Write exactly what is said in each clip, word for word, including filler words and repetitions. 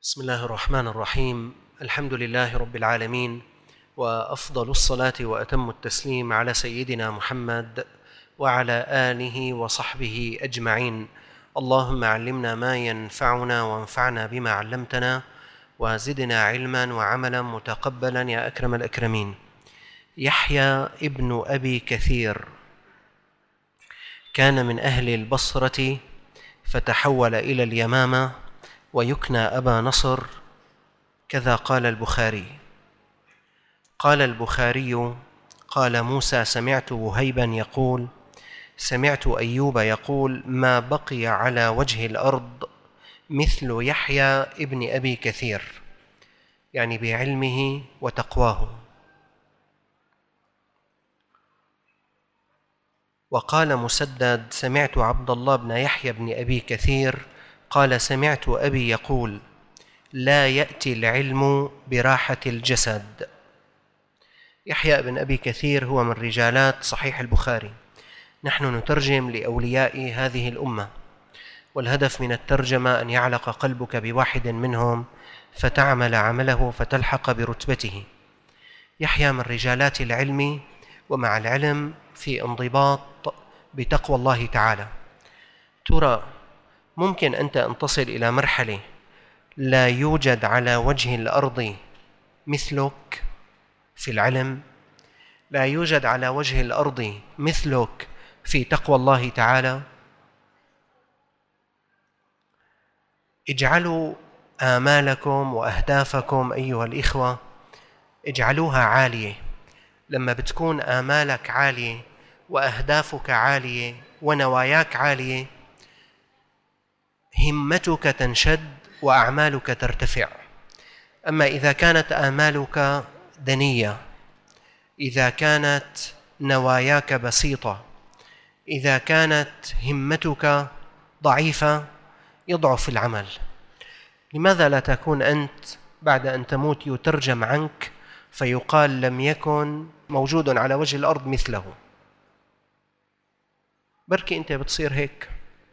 بسم الله الرحمن الرحيم. الحمد لله رب العالمين، وأفضل الصلاة وأتم التسليم على سيدنا محمد وعلى آله وصحبه أجمعين. اللهم علمنا ما ينفعنا وانفعنا بما علمتنا وزدنا علما وعملا متقبلا يا أكرم الأكرمين. يحيى ابن أبي كثير كان من أهل البصرة فتحول إلى اليمامة ويكنى أبا نصر، كذا قال البخاري. قال البخاري: قال موسى: سمعت وهيبا يقول سمعت أيوب يقول ما بقي على وجه الأرض مثل يحيى ابن أبي كثير، يعني بعلمه وتقواه. وقال مسدد: سمعت عبد الله بن يحيى بن أبي كثير قال سمعت أبي يقول لا يأتي العلم براحة الجسد. يحيى بن أبي كثير هو من رجالات صحيح البخاري. نحن نترجم لأولياء هذه الأمة، والهدف من الترجمة أن يعلق قلبك بواحد منهم فتعمل عمله فتلحق برتبته. يحيى من رجالات العلم، ومع العلم في انضباط بتقوى الله تعالى. ترى ممكن أنت أن تصل إلى مرحلة لا يوجد على وجه الأرض مثلك في العلم، لا يوجد على وجه الأرض مثلك في تقوى الله تعالى. اجعلوا آمالكم وأهدافكم أيها الإخوة، اجعلوها عالية. لما بتكون آمالك عالية وأهدافك عالية ونواياك عالية، همتك تنشد وأعمالك ترتفع. أما إذا كانت آمالك دنية، إذا كانت نواياك بسيطة، إذا كانت همتك ضعيفة، يضعف العمل. لماذا لا تكون أنت بعد أن تموت يترجم عنك فيقال لم يكن موجود على وجه الأرض مثله؟ بركي أنت بتصير هيك.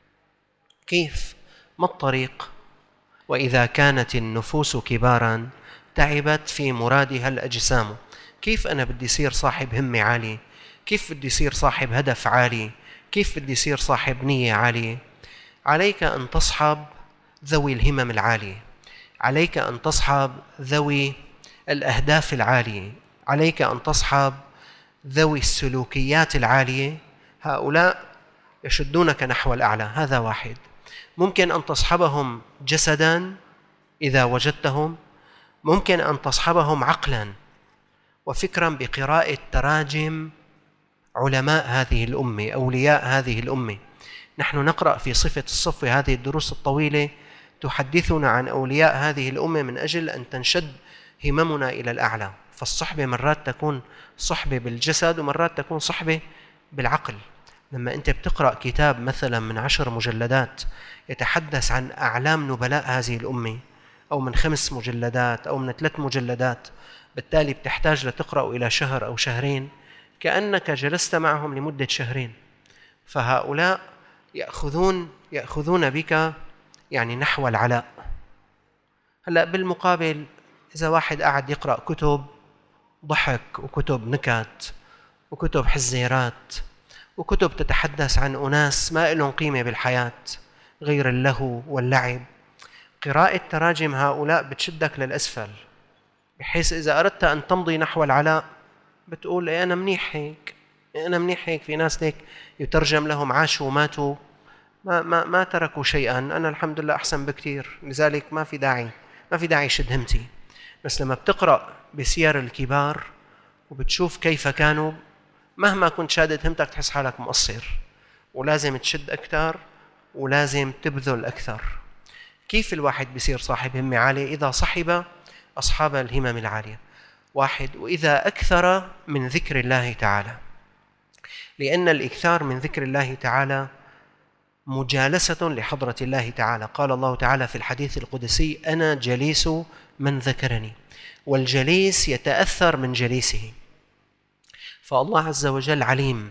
كيف؟ ما الطريق؟ وإذا كانت النفوس كبارا تعبت في مرادها الأجسام. كيف أنا بدي يصير صاحب همة عالية؟ كيف بدي يصير صاحب هدف عالي؟ كيف بدي يصير صاحب نية عالية؟ عليك أن تصحب ذوي الهمم العالية، عليك أن تصحب ذوي الأهداف العالية، عليك أن تصحب ذوي السلوكيات العالية. هؤلاء يشدونك نحو الأعلى. هذا واحد. ممكن أن تصحبهم جسداً إذا وجدتهم، ممكن أن تصحبهم عقلاً وفكراً بقراءة تراجم علماء هذه الأمة، أولياء هذه الأمة. نحن نقرأ في صفة الصفوة هذه الدروس الطويلة تحدثنا عن أولياء هذه الأمة من أجل أن تنشد هممنا إلى الأعلى. فالصحبة مرات تكون صحبة بالجسد ومرات تكون صحبة بالعقل. لما أنت بتقرأ كتاب مثلا من عشر مجلدات يتحدث عن أعلام نبلاء هذه الأمة، أو من خمس مجلدات أو من ثلاث مجلدات، بالتالي بتحتاج لتقرأ إلى شهر أو شهرين، كأنك جلست معهم لمدة شهرين. فهؤلاء يأخذون يأخذون بك يعني نحو العلاء. هلأ بالمقابل إذا واحد قاعد يقرأ كتب ضحك وكتب نكت وكتب حزيرات وكتب تتحدث عن أناس ما لهم قيمة بالحياة غير اللهو واللعب، قراءة تراجم هؤلاء بتشدك للأسفل، بحيث إذا أردت أن تمضي نحو العلاء بتقول إيه أنا منيح هيك، إيه أنا منيح هيك. في ناس هيك يترجم لهم عاشوا وماتوا ما, ما, ما تركوا شيئا، أنا الحمد لله أحسن بكتير، لذلك ما في داعي ما في داعي شد همتي. بس لما بتقرأ بسير الكبار وبتشوف كيف كانوا، مهما كنت شادد همتك تحس حالك مقصر، ولازم تشد أكثر ولازم تبذل أكثر. كيف الواحد بيصير صاحب همة عالية؟ إذا صحب أصحاب الهمم العالية. واحد، وإذا أكثر من ذكر الله تعالى، لأن الإكثار من ذكر الله تعالى مجالسة لحضرة الله تعالى. قال الله تعالى في الحديث القدسي: أنا جليس من ذكرني. والجليس يتأثر من جليسه. فالله عز وجل عليم،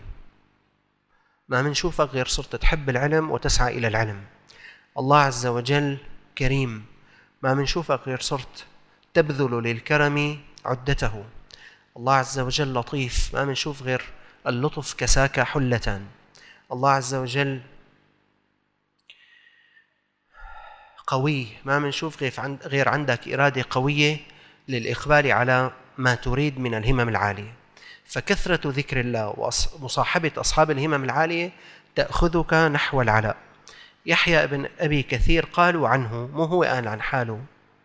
ما منشوفك غير صرت تحب العلم وتسعى إلى العلم. الله عز وجل كريم، ما منشوفك غير صرت تبذل للكرم عدته. الله عز وجل لطيف، ما منشوف غير اللطف كساك حلة. الله عز وجل قوي، ما منشوف غير عندك إرادة قوية للإقبال على ما تريد من الهمم العالية. فكثرة ذكر الله ومصاحبة أصحاب الهمم العالية تأخذك نحو العلاء. يحيى بن أبي كثير قالوا عنه، مو هو قال عن حاله،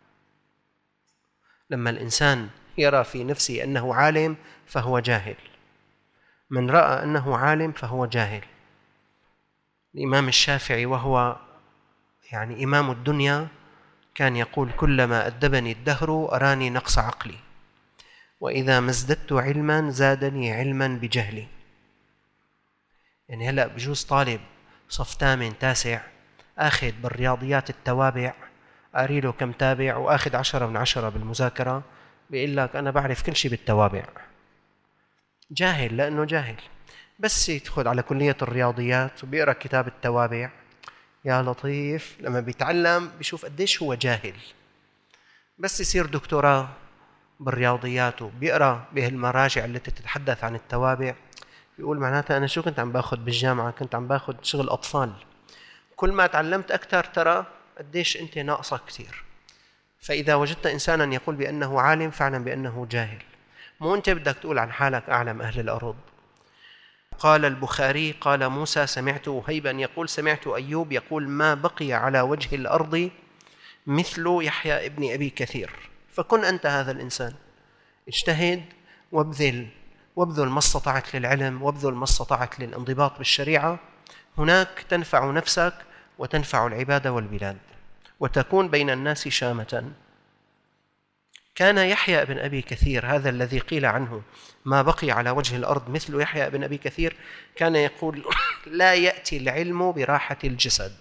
لما الإنسان يرى في نفسه أنه عالم فهو جاهل، من رأى أنه عالم فهو جاهل. الإمام الشافعي وهو يعني إمام الدنيا كان يقول: كلما أدبني الدهر أراني نقص عقلي، وإذا ما ازددت علما زادني علما بجهلي. يعني هلأ بجوز طالب صف ثامن تاسع آخذ بالرياضيات التوابع، قاري له كم تابع وآخذ عشرة من عشرة بالمذاكرة، بيقول لك أنا بعرف كل شيء بالتوابع. جاهل، لأنه جاهل. بس يدخل على كلية الرياضيات وبيقرأ كتاب التوابع، يا لطيف، لما بيتعلم بيشوف قديش هو جاهل. بس يصير دكتوراه بالرياضيات وبيقرأ بهالمراجع التي تتحدث عن التوابع، بيقول معناتها أنا شو كنت عم باخذ بالجامعة؟ كنت عم باخذ شغل أطفال. كل ما تعلمت أكثر ترى قديش أنت ناقصك كثير. فإذا وجدت إنسانا يقول بأنه عالم فاعلم بأنه جاهل. مو أنت بدك تقول عن حالك أعلم أهل الأرض. قال البخاري: قال موسى: سمعت وهيبا يقول سمعت أيوب يقول: ما بقي على وجه الأرض مثل يحيى ابن أبي كثير. فكن أنت هذا الإنسان، اجتهد وابذل وابذل ما استطعت للعلم، وابذل ما استطعت للانضباط بالشريعة. هناك تنفع نفسك وتنفع العباد والبلاد، وتكون بين الناس شامة. كان يحيى بن أبي كثير هذا الذي قيل عنه ما بقي على وجه الأرض مثل يحيى بن أبي كثير، كان يقول: لا يأتي العلم براحة الجسد.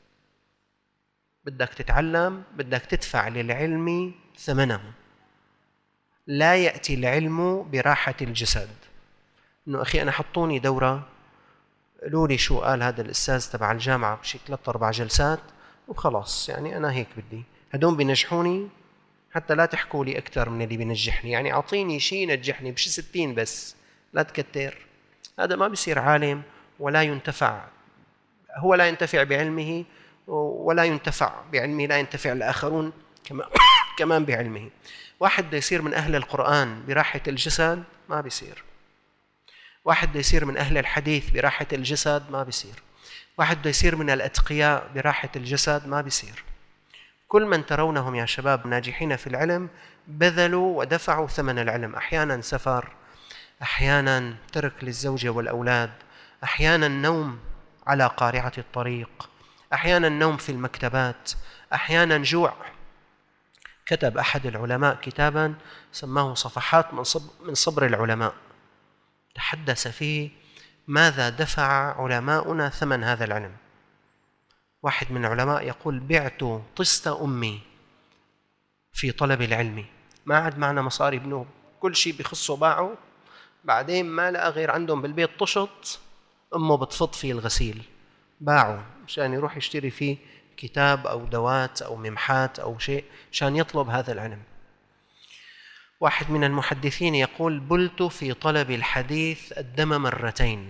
بدك تتعلم، بدك تدفع للعلم ثمنه. لا يأتي العلم براحة الجسد. إنه أخي أنا حطوني دورة، قالوا لي شو قال هذا الأستاذ تبع الجامعة بشي ثلاث أربع جلسات وخلاص، يعني أنا هيك بدي، هدول بينجحوني، حتى لا تحكوا لي أكثر من اللي بينجحني، يعني أعطيني شيء ينجحني بشي ستين بس، لا تكتر. هذا ما بيصير عالم ولا ينتفع، هو لا ينتفع بعلمه ولا ينتفع بعلمه، لا ينتفع الآخرون كمان بعلمه. واحد بده يصير من أهل القرآن براحة الجسد ما بيصير. واحد بده يصير من أهل الحديث براحة الجسد ما بيصير. واحد بده يصير من الأتقياء براحة الجسد ما بيصير. كل من ترونهم يا شباب ناجحين في العلم بذلوا ودفعوا ثمن العلم، أحيانا سفر، أحيانا ترك للزوجة والأولاد، أحيانا نوم على قارعة الطريق، أحيانا نوم في المكتبات، أحيانا جوع. كتب أحد العلماء كتابا سماه صفحات من صبر العلماء، تحدث فيه ماذا دفع علماؤنا ثمن هذا العلم. واحد من العلماء يقول: بعت طست أمي في طلب العلم، ما عاد معنا مصاري بنوب، كل شيء بخصه باعه، بعدين ما لقى غير عندهم بالبيت طشط أمه بتفض فيه الغسيل، باعوا مشان يروح يشتري فيه كتاب أو دوات أو ممحات أو شيء مشان يطلب هذا العلم. واحد من المحدثين يقول: بلت في طلب الحديث الدم مرتين.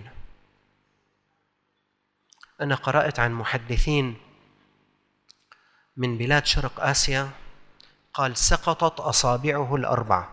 أنا قرأت عن محدثين من بلاد شرق آسيا قال سقطت أصابعه الأربع.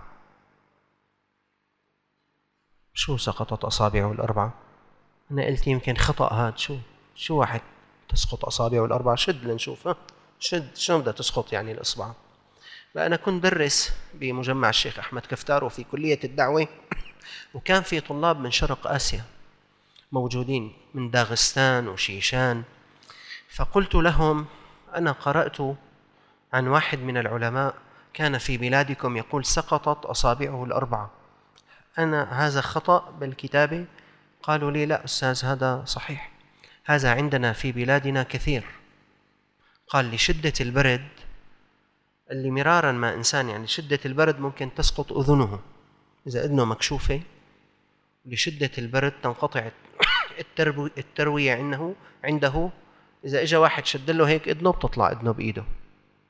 شو سقطت أصابعه الأربع؟ أنا قلت يمكن خطأ هاد، شو شو واحد تسقط أصابعه الأربع؟ شد لنشوف، ها شد، شو بدها تسقط يعني الإصبع؟ فأنا كنت درس بمجمع الشيخ أحمد كفتار وفي كلية الدعوة، وكان في طلاب من شرق آسيا موجودين من داغستان وشيشان، فقلت لهم: أنا قرأت عن واحد من العلماء كان في بلادكم يقول سقطت أصابعه الأربعة، أنا هذا خطأ بالكتابة؟ قالوا لي: لا أستاذ، هذا صحيح، هذا عندنا في بلادنا كثير. قال: لشدة البرد، اللي مرارا ما إنسان يعني شدة البرد ممكن تسقط أذنه إذا أذنه مكشوفة، لشدة البرد تنقطع التروية عنده عنده إذا إجا واحد شد له هيك إذنه بتطلع إذنه بإيده.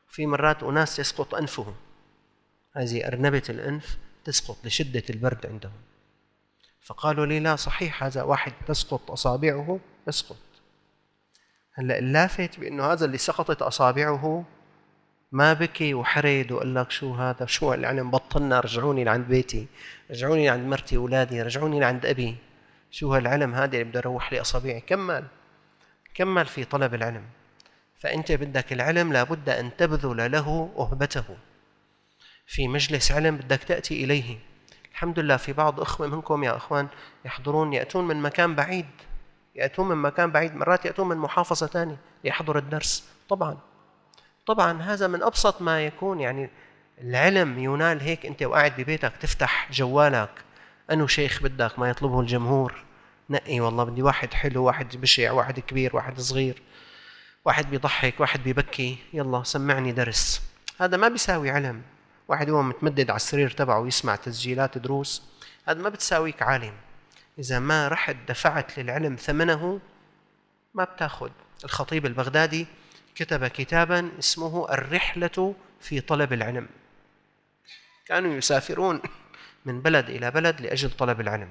في مرات أناس يسقط أنفهم، هذه أرنبة الأنف تسقط لشدة البرد عندهم. فقالوا لي لا صحيح، هذا واحد تسقط أصابعه يسقط. هلأ اللافت بأنه هذا اللي سقطت أصابعه ما بكي وحرد وقال لك شو هذا، شو العلم، بطلنا، رجعوني لعند بيتي، رجعوني لعند مرتي وأولادي، رجعوني لعند أبي، شو هالعلم هذا اللي بدي أروح لي أصابعي. كمل كمل في طلب العلم. فأنت بدك العلم لابد أن تبذل له أهبته. في مجلس علم بدك تأتي إليه. الحمد لله في بعض أخوة منكم يا أخوان يحضرون، يأتون من مكان بعيد، يأتون من مكان بعيد، مرات يأتون من محافظة ثانية ليحضر الدرس. طبعا طبعا هذا من أبسط ما يكون، يعني العلم ينال هيك أنت وقاعد ببيتك تفتح جوالك، أنو شيخ بدك ما يطلبه الجمهور، نقي والله بدي واحد حلو، واحد بشع، واحد كبير، واحد صغير، واحد بيضحك، واحد بيبكي، يلا سمعني درس. هذا ما بيساوي علم. واحد هو متمدد على السرير تبعه ويسمع تسجيلات دروس، هذا ما بتساويك عالم. إذا ما رحت دفعت للعلم ثمنه ما بتاخد. الخطيب البغدادي كتب كتابا اسمه الرحلة في طلب العلم. كانوا يسافرون من بلد إلى بلد لأجل طلب العلم.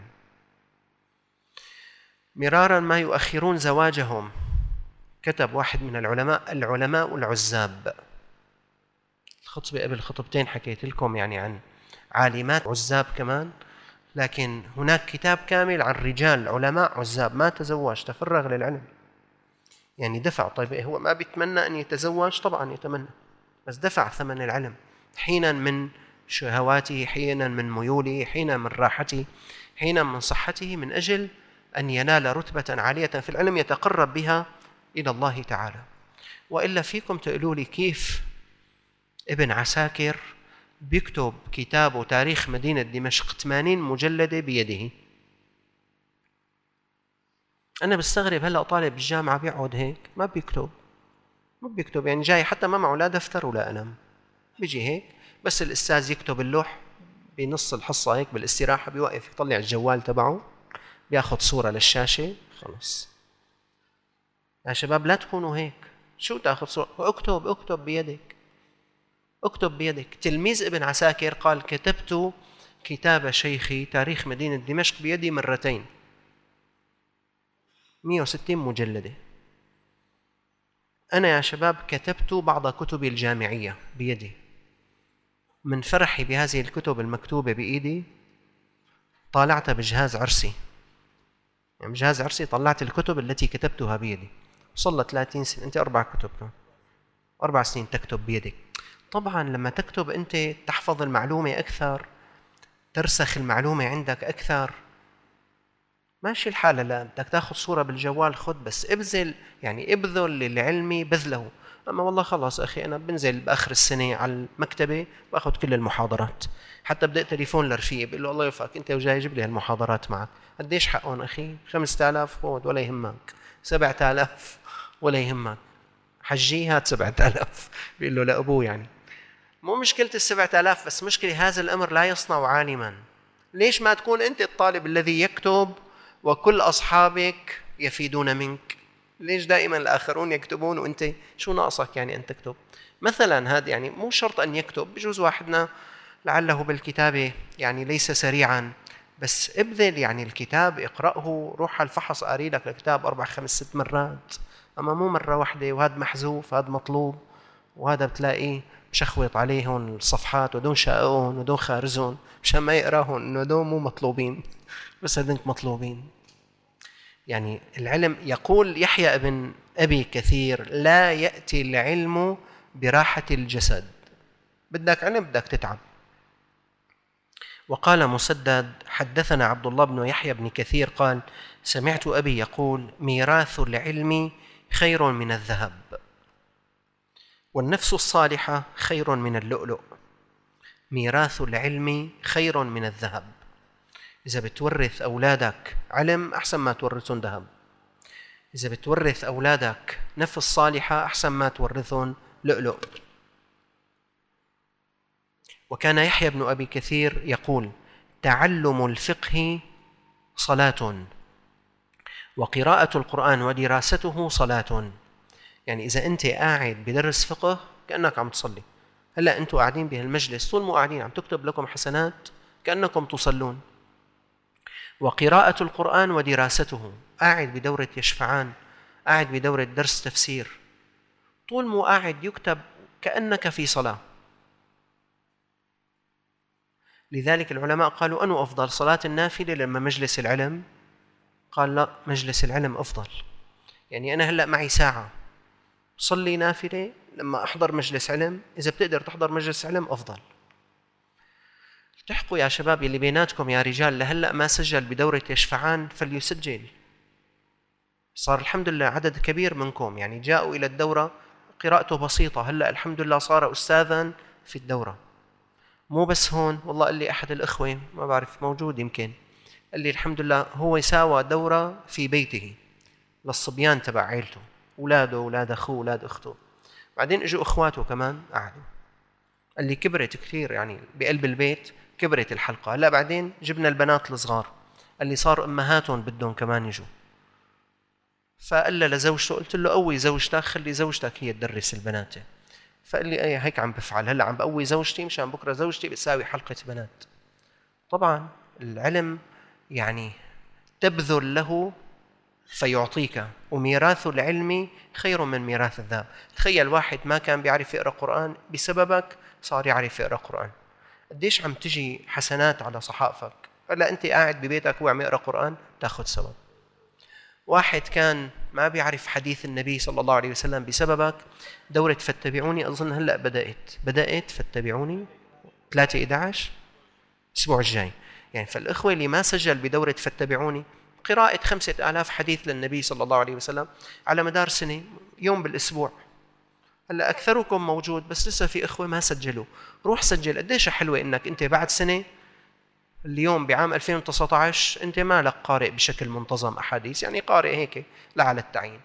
مرارا ما يؤخرون زواجهم. كتب واحد من العلماء العلماء العزاب. الخطبة قبل خطبتين حكيت لكم يعني عن عالمات عزاب كمان، لكن هناك كتاب كامل عن رجال علماء عزاب ما تزوج، تفرغ للعلم، يعني دفع. طيب هو ما بيتمنى أن يتزوج؟ طبعا يتمنى، بس دفع ثمن العلم، حينا من شهواته، حينا من ميوله، حينا من راحته، حينا من صحته، من أجل أن ينال رتبة عالية في العلم يتقرب بها إلى الله تعالى. وإلا فيكم تقولوا لي كيف ابن عساكر بيكتب كتابه تاريخ مدينة دمشق ثمانين مجلدة بيده؟ أنا بستغرب هلأ طالب بالجامعة بيقعد هيك ما بيكتب، ما بيكتب، يعني جاي حتى ما معه لا دفتر ولا قلم، بيجي هيك بس الأستاذ يكتب اللوح بنص الحصة هيك بالاستراحة، بيوقف يطلع الجوال تبعه بياخد صورة للشاشة خلص. يا شباب لا تكونوا هيك، شو تاخذ صورة؟ اكتب اكتب بيدك، اكتب بيدك. تلميذ ابن عساكر قال كتبت كتاب شيخي تاريخ مدينة دمشق بيدي مرتين، مئة وستين مجلدة. أنا يا شباب كتبت بعض كتبي الجامعية بيدي، من فرحي بهذه الكتب المكتوبة بإيدي طالعتها بجهاز عرسي، يعني بجهاز عرسي طلعت الكتب التي كتبتها بيدي. وصل ثلاثين سنة، أنت أربع كتب كان أربع سنين تكتب بيدك. طبعا لما تكتب أنت تحفظ المعلومة أكثر، ترسخ المعلومة عندك أكثر. ماشي الحال. لا بدك تاخذ صورة بالجوال خذ، بس ابذل، يعني ابذل للعلم بذله. أما والله خلاص أخي أنا بنزل بآخر السنة على المكتبة وأخذ كل المحاضرات، حتى بدأ تليفون لرفيقي بقول له الله يوفقك أنت وجاي جيب لي هالمحاضرات معك، قديش حقهم أخي؟ خمسة آلاف خذ ولا يهمك، سبعة آلاف ولا يهمك، حجي هات سبعة آلاف. بيقول له لأبوه يعني مو مشكلة السبعة آلاف، بس مشكلة هذا الأمر لا يصنع عالما. ليش ما تكون أنت الطالب الذي يكتب وكل أصحابك يفيدون منك؟ ليش دائما الآخرون يكتبون وأنت شو ناقصك يعني أن تكتب؟ مثلا هذا يعني مو شرط أن يكتب، بجوز واحدنا لعله بالكتابة يعني ليس سريعا، بس ابذل يعني الكتاب اقرأه، روح على الفحص قاري لك الكتاب أربع خمس ست مرات، أما مو مرة واحدة وهذا محذوف هذا مطلوب وهذا بتلاقيه مشخوط عليهم الصفحات ودون شققهم ودون خارزهم مشان ما يقراهم إنه دول مو مطلوبين بس هذنك مطلوبين. يعني العلم، يقول يحيى ابن أبي كثير لا يأتي العلم براحة الجسد، بدك علم بدك تتعب. وقال مسدد حدثنا عبد الله بن يحيى بن كثير قال سمعت أبي يقول ميراث العلم خير من الذهب، والنفس الصالحة خير من اللؤلؤ. ميراث العلم خير من الذهب. إذا بتورث أولادك علم أحسن ما تورثون ذهب، إذا بتورث أولادك نفس صالحة أحسن ما تورثون لؤلؤ. وكان يحيى بن أبي كثير يقول تعلم الفقه صلاة، وقراءة القرآن ودراسته صلاة. يعني إذا أنت قاعد بدرس فقه كأنك عم تصلي. هلأ أنتوا قاعدين بهالمجلس طول مو قاعدين عم تكتب لكم حسنات كأنكم تصلون. وقراءة القرآن ودراسته، قاعد بدورة يشفعان، قاعد بدورة درس تفسير، طول مو قاعد يكتب كأنك في صلاة. لذلك العلماء قالوا أنه أفضل صلاة النافلة لما مجلس العلم؟ قال لا، مجلس العلم أفضل. يعني أنا هلأ معي ساعة صلي نافلة لما أحضر مجلس علم، إذا بتقدر تحضر مجلس علم أفضل. التحقوا يا شباب اللي بيناتكم يا رجال لهلأ ما سجل بدورة يشفعان فليسجل. صار الحمد لله عدد كبير منكم يعني جاءوا إلى الدورة قراءته بسيطة، هلأ الحمد لله صار أستاذا في الدورة. مو بس هون، والله قال لي أحد الإخوة ما بعرف موجود يمكن، قال لي الحمد لله هو يساوى دورة في بيته للصبيان تبع عيلته، أولاده أولاد أخوه أولاد أخته، بعدين إجوا إخواته كمان قعدوا. قال لي كبرت كثير يعني بقلب البيت كبرت الحلقة، هلا بعدين جبنا البنات الصغار، قال لي صار أمهاتهم بدهم كمان يجوا. فقال له لزوجته، قلت له قوي زوجتك، خلي زوجتك هي تدرس البنات. فقال لي ايه هيك عم بفعل، هلا عم بقوي زوجتي مشان بكره زوجتي بتساوي حلقة بنات. طبعا العلم يعني تبذل له فيعطيك، وميراث العلم خير من ميراث الذهب. تخيل واحد ما كان بيعرف يقرأ قرآن بسببك صار يعرف يقرأ قرآن، قديش عم تجي حسنات على صحائفك. هلا انت قاعد ببيتك هو عم يقرأ قرآن تاخذ ثواب. واحد كان ما بيعرف حديث النبي صلى الله عليه وسلم بسببك، دورة فاتبعوني أظن هلأ بدأت بدأت فاتبعوني ثلاثة أحد عشر الأسبوع الجاي يعني. فالإخوة اللي ما سجل بدورة فاتبعوني قراءة خمسة آلاف حديث للنبي صلى الله عليه وسلم على مدار سنة يوم بالأسبوع، هلا أكثركم موجود بس لسه في إخوة ما سجلوا. روح سجل. قديش حلوة إنك أنت بعد سنة اليوم بعام ألفين وتسعة عشر أنت مالك قارئ بشكل منتظم أحاديث، يعني قارئ هيك لا على التعيين،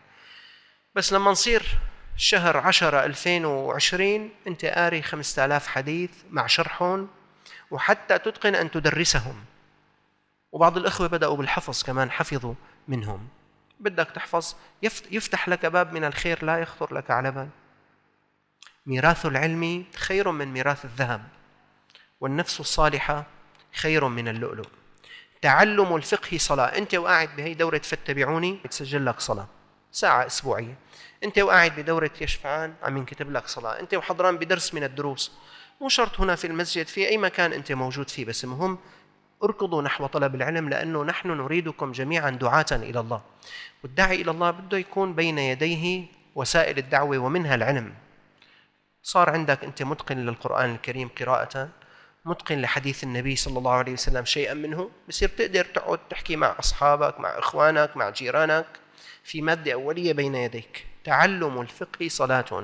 بس لما نصير شهر عشرة ألفين وعشرين أنت قاري خمسة آلاف حديث مع شرحهم وحتى تتقن أن تدرسهم. وبعض الإخوة بدأوا بالحفظ كمان حفظوا منهم. بدك تحفظ يفتح لك باب من الخير لا يخطر لك على بال. ميراث العلم خير من ميراث الذهب، والنفس الصالحة خير من اللؤلؤ. تعلم الفقه صلاة. أنت وقاعد بهي دورة فاتبعوني بتسجل لك صلاة ساعة أسبوعية، أنت وقاعد بدورة يشفعان عم ينكتب لك صلاة، أنت وحضران بدرس من الدروس. مو شرط هنا في المسجد، في أي مكان أنت موجود فيه، بس المهم اركضوا نحو طلب العلم، لأنه نحن نريدكم جميعا دعاة إلى الله، والداعي إلى الله بده يكون بين يديه وسائل الدعوة ومنها العلم. صار عندك أنت متقن للقرآن الكريم قراءة، متقن لحديث النبي صلى الله عليه وسلم شيئا منه، بصير تقدر تقعد تحكي مع أصحابك مع إخوانك مع جيرانك في مادة أولية بين يديك. تعلم الفقه صلاة،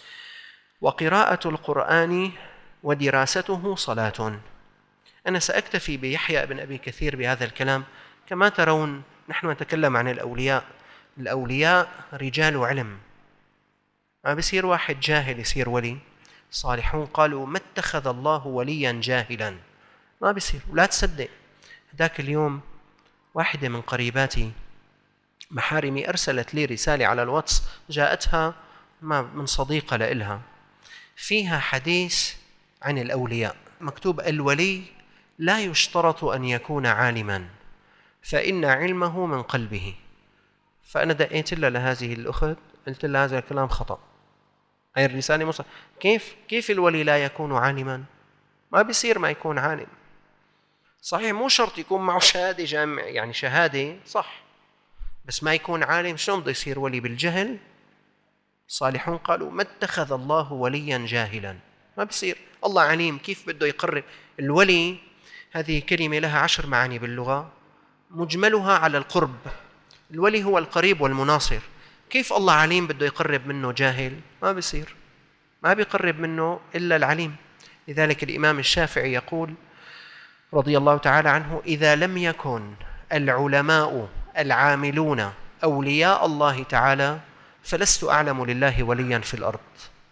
وقراءة القرآن ودراسته صلاة. أنا سأكتفي بيحيى بن أبي كثير بهذا الكلام. كما ترون نحن نتكلم عن الأولياء، الأولياء رجال علم، ما بصير واحد جاهل يصير ولي. الصالحون قالوا ما اتخذ الله وليا جاهلا، ما بصير. ولا تصدق ذاك اليوم واحدة من قريباتي محارمي أرسلت لي رسالة على الواتس جاءتها من صديقة لإلها فيها حديث عن الأولياء، مكتوب الولي لا يشترط أن يكون عالما فإن علمه من قلبه. فأنا دقيت لها لهذه الأخت قلت لها هذا الكلام خطأ، هاي الرسالة مصر. كيف كيف الولي لا يكون عالما؟ ما بيصير ما يكون عالم. صحيح مو شرط يكون معه شهادة جامعة، يعني شهادة صح، بس ما يكون عالم. شلون بده يصير ولي بالجهل؟ الصالحون قالوا ما اتخذ الله وليا جاهلا، ما بيصير. الله عليم كيف بده يقرب. الولي هذه كلمة لها عشر معاني باللغة، مجملها على القرب. الولي هو القريب والمناصر. كيف الله عليم بده يقرب منه جاهل؟ ما بيصير، ما بيقرب منه إلا العليم. لذلك الإمام الشافعي يقول رضي الله تعالى عنه إذا لم يكن العلماء العاملون أولياء الله تعالى فلست أعلم لله وليا في الأرض.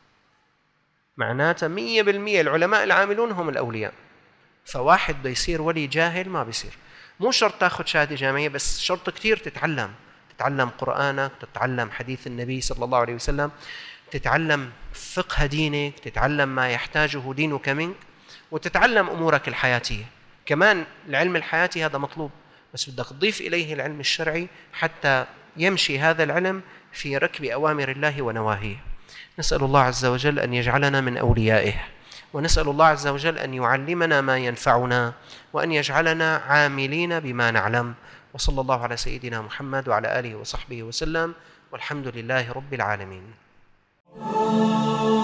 معناته مية بالمية العلماء العاملون هم الأولياء. فواحد بده يصير ولي جاهل ما بيصير. مو شرط تاخذ شهادة جامعية، بس شرط كتير تتعلم تتعلم قرآنك، تتعلم حديث النبي صلى الله عليه وسلم، تتعلم فقه دينك، تتعلم ما يحتاجه دينك منك، وتتعلم أمورك الحياتية. كمان العلم الحياتي هذا مطلوب، بس بدك تضيف إليه العلم الشرعي حتى يمشي هذا العلم في ركب أوامر الله ونواهيه. نسأل الله عز وجل أن يجعلنا من أوليائه، ونسأل الله عز وجل أن يعلمنا ما ينفعنا، وأن يجعلنا عاملين بما نعلم. وصلى الله على سيدنا محمد وعلى آله وصحبه وسلم، والحمد لله رب العالمين.